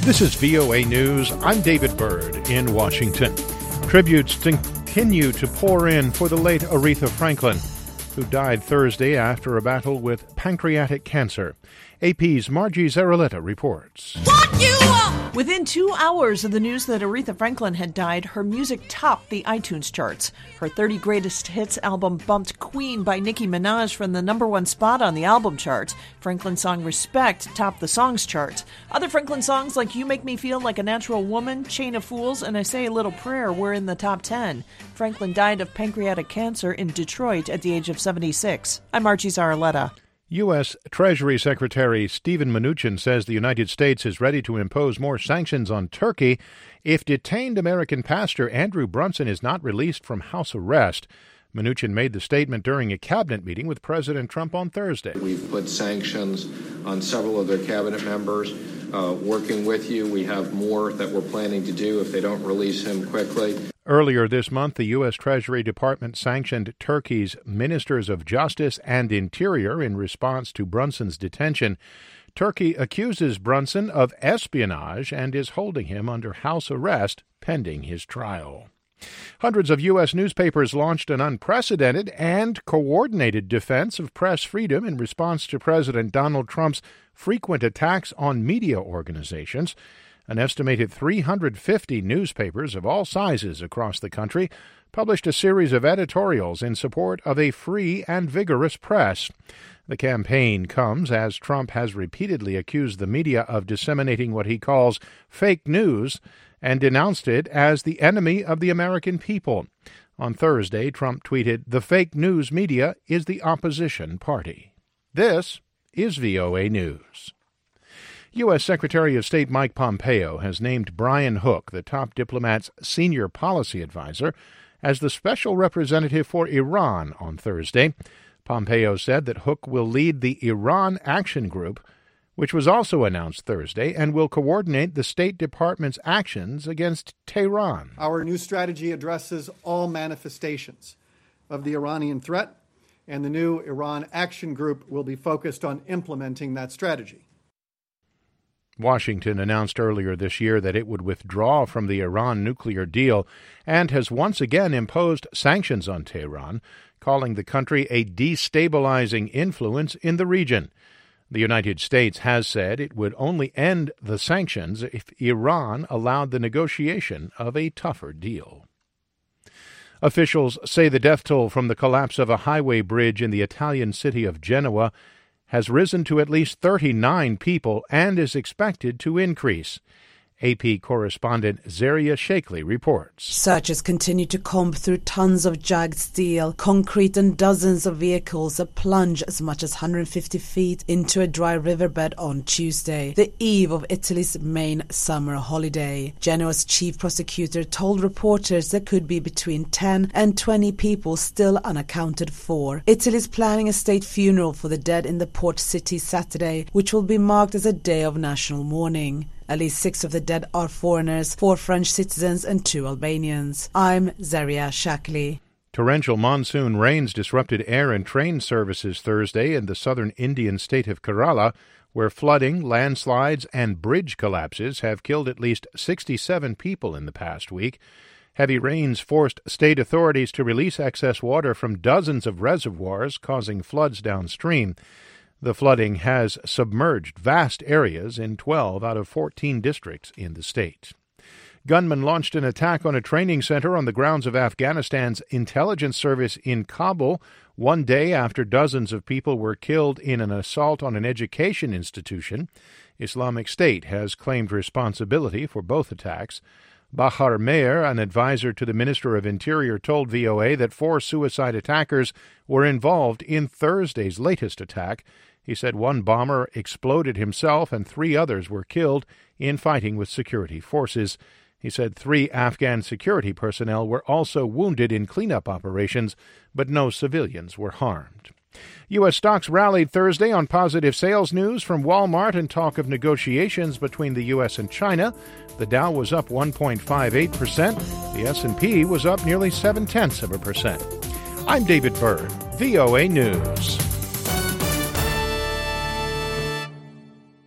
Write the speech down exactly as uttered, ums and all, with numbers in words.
This is V O A News. I'm David Byrd in Washington. Tributes continue to pour in for the late Aretha Franklin, who died Thursday after a battle with pancreatic cancer. A P's Margie Zaraletta reports. What you want? Within two hours of the news that Aretha Franklin had died, her music topped the iTunes charts. Her thirty Greatest Hits album bumped Queen by Nicki Minaj from the number one spot on the album chart. Franklin's song Respect topped the songs chart. Other Franklin songs like You Make Me Feel Like a Natural Woman, Chain of Fools, and I Say a Little Prayer were in the top ten. Franklin died of pancreatic cancer in Detroit at the age of seventy-six. I'm Margie Zaraletta. U S. Treasury Secretary Steven Mnuchin says the United States is ready to impose more sanctions on Turkey if detained American pastor Andrew Brunson is not released from house arrest. Mnuchin made the statement during a cabinet meeting with President Trump on Thursday. We've put sanctions on several of their cabinet members. Uh, working with you, we have more that we're planning to do if they don't release him quickly. Earlier this month, the U S. Treasury Department sanctioned Turkey's ministers of justice and interior in response to Brunson's detention. Turkey accuses Brunson of espionage and is holding him under house arrest pending his trial. Hundreds of U S newspapers launched an unprecedented and coordinated defense of press freedom in response to President Donald Trump's frequent attacks on media organizations. An estimated three hundred fifty newspapers of all sizes across the country published a series of editorials in support of a free and vigorous press. The campaign comes as Trump has repeatedly accused the media of disseminating what he calls fake news and denounced it as the enemy of the American people. On Thursday, Trump tweeted, "The fake news media is the opposition party." This is V O A News. U S. Secretary of State Mike Pompeo has named Brian Hook, the top diplomat's senior policy advisor, as the special representative for Iran on Thursday. Pompeo said that Hook will lead the Iran Action Group, which was also announced Thursday, and will coordinate the State Department's actions against Tehran. Our new strategy addresses all manifestations of the Iranian threat, and the new Iran Action Group will be focused on implementing that strategy. Washington announced earlier this year that it would withdraw from the Iran nuclear deal and has once again imposed sanctions on Tehran, calling the country a destabilizing influence in the region. The United States has said it would only end the sanctions if Iran allowed the negotiation of a tougher deal. Officials say the death toll from the collapse of a highway bridge in the Italian city of Genoa has risen to at least thirty-nine people and is expected to increase. A P correspondent Zaria Shakely reports. Searchers continue to comb through tons of jagged steel, concrete and dozens of vehicles that plunge as much as one hundred fifty feet into a dry riverbed on Tuesday, the eve of Italy's main summer holiday. Genoa's chief prosecutor told reporters there could be between ten and twenty people still unaccounted for. Italy is planning a state funeral for the dead in the port city Saturday, which will be marked as a day of national mourning. At least six of the dead are foreigners, four French citizens and two Albanians. I'm Zaria Shakely. Torrential monsoon rains disrupted air and train services Thursday in the southern Indian state of Kerala, where flooding, landslides, and bridge collapses have killed at least sixty-seven people in the past week. Heavy rains forced state authorities to release excess water from dozens of reservoirs, causing floods downstream. The flooding has submerged vast areas in twelve out of fourteen districts in the state. Gunmen launched an attack on a training center on the grounds of Afghanistan's intelligence service in Kabul, one day after dozens of people were killed in an assault on an education institution. Islamic State has claimed responsibility for both attacks. Bahar Meir, an advisor to the Minister of Interior, told V O A that four suicide attackers were involved in Thursday's latest attack. He said one bomber exploded himself and three others were killed in fighting with security forces. He said three Afghan security personnel were also wounded in cleanup operations, but no civilians were harmed. U S stocks rallied Thursday on positive sales news from Walmart and talk of negotiations between the U S and China. The Dow was up one point five eight percent. The S and P was up nearly seven tenths of a percent. I'm David Byrd, V O A News.